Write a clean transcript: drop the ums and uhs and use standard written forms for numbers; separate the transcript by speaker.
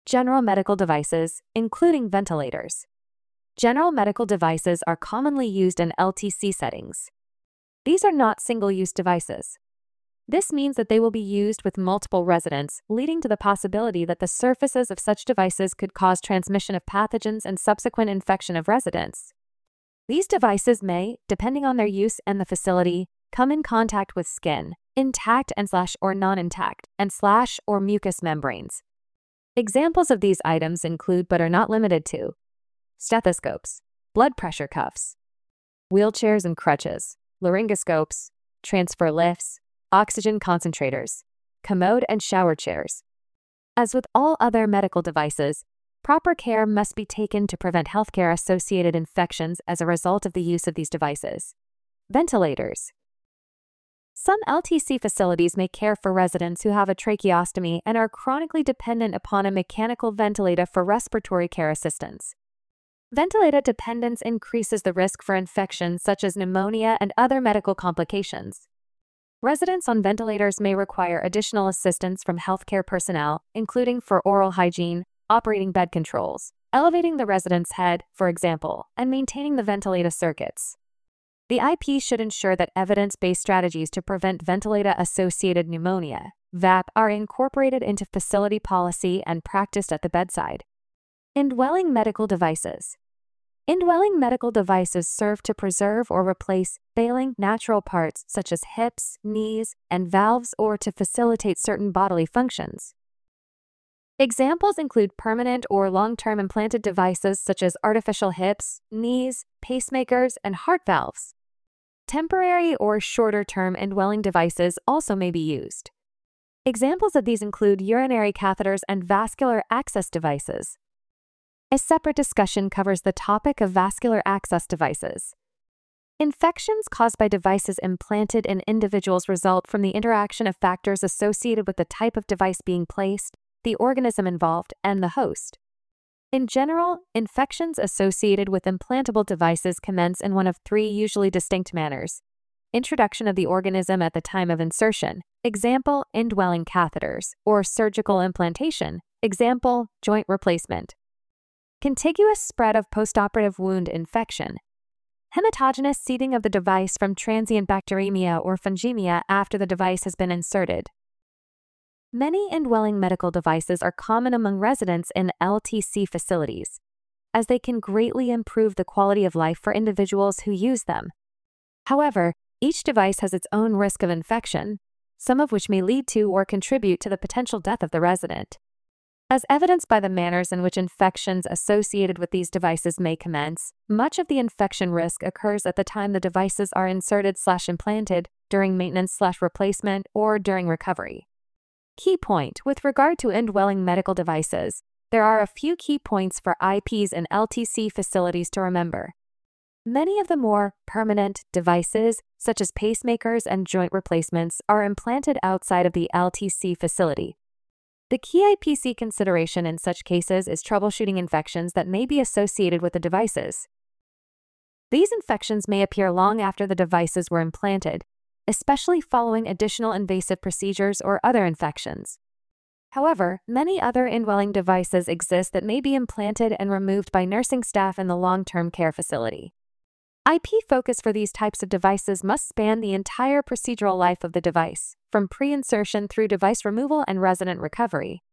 Speaker 1: General medical devices, including ventilators. General medical devices are commonly used in LTC settings. These are not single-use devices. This means that they will be used with multiple residents, leading to the possibility that the surfaces of such devices could cause transmission of pathogens and subsequent infection of residents. These devices may, depending on their use and the facility, come in contact with skin, intact and/or non-intact, and/or mucous membranes. Examples of these items include but are not limited to stethoscopes, blood pressure cuffs, wheelchairs and crutches, laryngoscopes, transfer lifts, oxygen concentrators, commode and shower chairs. As with all other medical devices, proper care must be taken to prevent healthcare-associated infections as a result of the use of these devices. Ventilators. Some LTC facilities may care for residents who have a tracheostomy and are chronically dependent upon a mechanical ventilator for respiratory care assistance. Ventilator dependence increases the risk for infections such as pneumonia and other medical complications. Residents on ventilators may require additional assistance from healthcare personnel, including for oral hygiene, operating bed controls, elevating the resident's head, for example, and maintaining the ventilator circuits. The IP should ensure that evidence-based strategies to prevent ventilator-associated pneumonia, VAP, are incorporated into facility policy and practiced at the bedside. Indwelling medical devices. Indwelling medical devices serve to preserve or replace failing natural parts such as hips, knees, and valves or to facilitate certain bodily functions. Examples include permanent or long-term implanted devices such as artificial hips, knees, pacemakers, and heart valves. Temporary or shorter-term indwelling devices also may be used. Examples of these include urinary catheters and vascular access devices. A separate discussion covers the topic of vascular access devices. Infections caused by devices implanted in individuals result from the interaction of factors associated with the type of device being placed, the organism involved, and the host. In general, infections associated with implantable devices commence in one of three usually distinct manners. Introduction of the organism at the time of insertion, example, indwelling catheters, or surgical implantation, example, joint replacement. Contiguous spread of postoperative wound infection. Hematogenous seeding of the device from transient bacteremia or fungemia after the device has been inserted. Many indwelling medical devices are common among residents in LTC facilities, as they can greatly improve the quality of life for individuals who use them. However, each device has its own risk of infection, some of which may lead to or contribute to the potential death of the resident. As evidenced by the manners in which infections associated with these devices may commence, much of the infection risk occurs at the time the devices are inserted/implanted, during maintenance/replacement, or during recovery. Key point: with regard to indwelling medical devices, there are a few key points for IPs in LTC facilities to remember. Many of the more permanent devices, such as pacemakers and joint replacements, are implanted outside of the LTC facility. The key IPC consideration in such cases is troubleshooting infections that may be associated with the devices. These infections may appear long after the devices were implanted, especially following additional invasive procedures or other infections. However, many other indwelling devices exist that may be implanted and removed by nursing staff in the long-term care facility. IP focus for these types of devices must span the entire procedural life of the device, from pre-insertion through device removal and resident recovery.